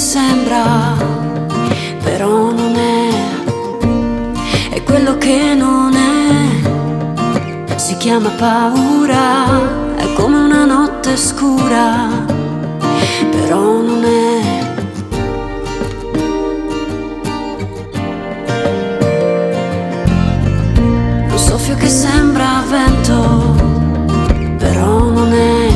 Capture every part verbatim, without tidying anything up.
sembra, però non è, è quello che non è, si chiama paura, è come una notte scura, però non è. Un soffio che sembra vento, però non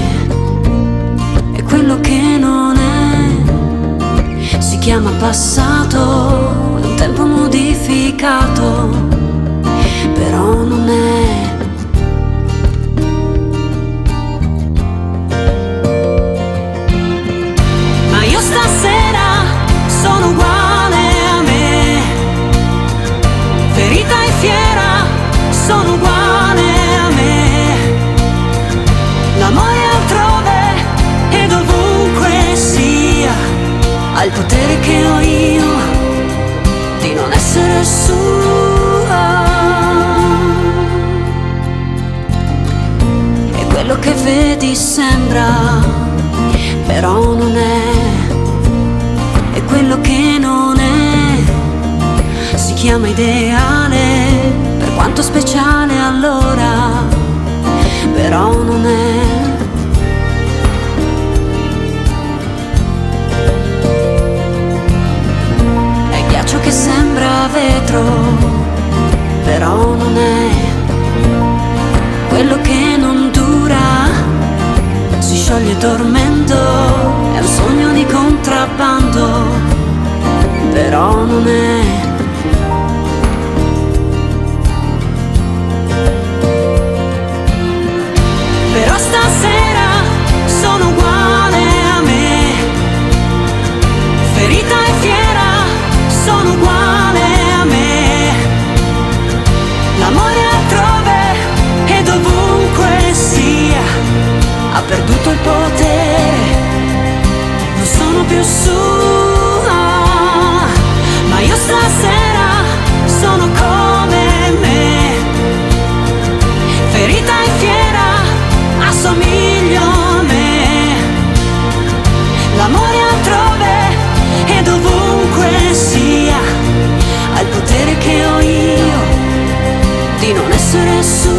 è, è quello che non è, si chiama passato, è un tempo modificato, però non è. Ma io stasera sono uguale a me, ferita e fiera, sono uguale a me. L'amore altrove e dovunque sia, ha il potere che ho io di non essere sua. E quello che vedi sembra, però non è, e quello che non è, si chiama ideale, per quanto speciale allora, però non è. È ghiaccio che sembra vetro, però non è, quello che non dura, si scioglie dormendo, è un sogno di contrabbando, però non è. Però stasera sono uguale a me, ferita e fiera, sono uguale a me. L'amore altrove e dovunque sia, ha perduto il potere, non sono più sua. Ma io stasera sono come me, ferita e fiera, assomiglio a me. L'amore altrove e dovunque sia, ha il potere che ho io di non essere sua.